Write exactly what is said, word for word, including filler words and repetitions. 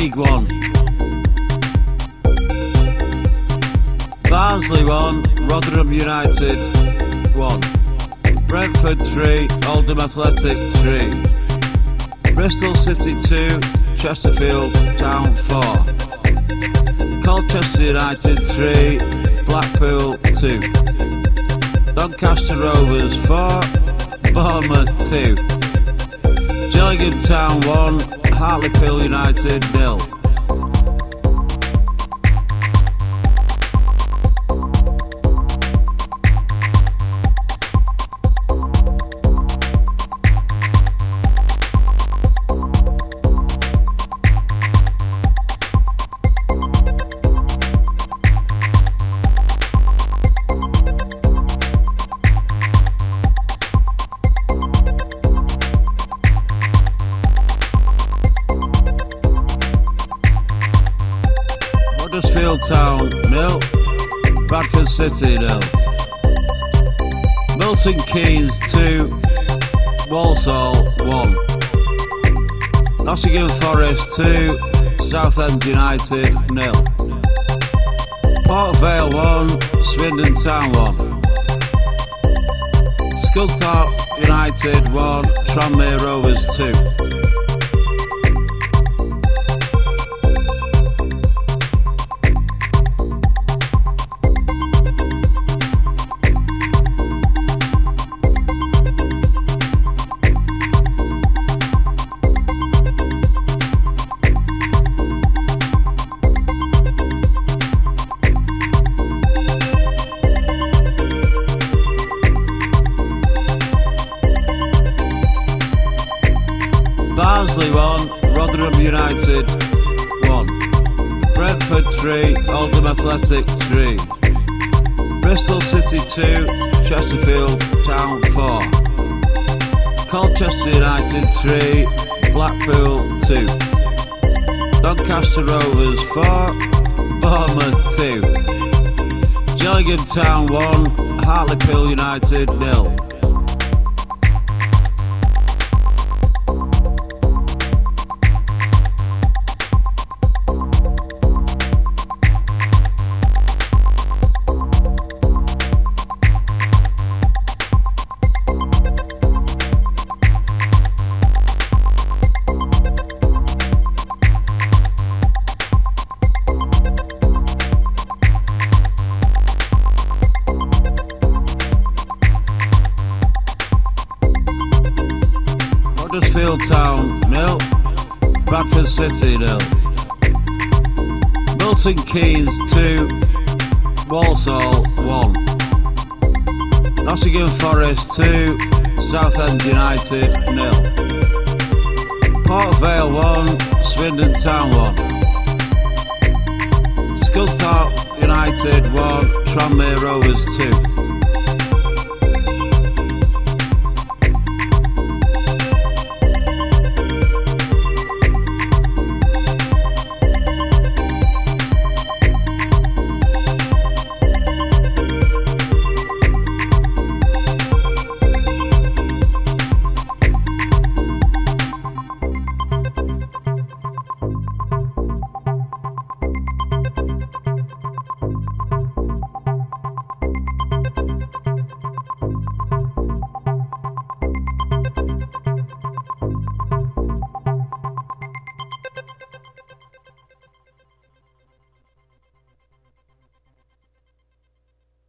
League One. Barnsley one, Rotherham United one. Brentford three, Oldham Athletic three. Bristol City two, Chesterfield Town four. Colchester United three, Blackpool two. Doncaster Rovers four, Bournemouth two. Gillingham Town one, Hartlepool United nil. Huddersfield Town nil, Bradford City nil. Milton Keynes two, Walsall one. Nottingham Forest two, Southend United nil. Port Vale one, Swindon Town one. Scunthorpe United one, Tranmere Rovers two. Barnsley one, Rotherham United one. Brentford three, Oldham Athletic three. Bristol City two, Chesterfield Town four. Colchester United three, Blackpool two. Doncaster Rovers four, Bournemouth two. Gillingham Town one, Hartlepool United nil. Huddersfield Town nil, Bradford City nil. Milton Keynes two, Walsall one. Nottingham Forest two, Southend United nil. Port Vale one, Swindon Town one. Scunthorpe United one, Tranmere Rovers two.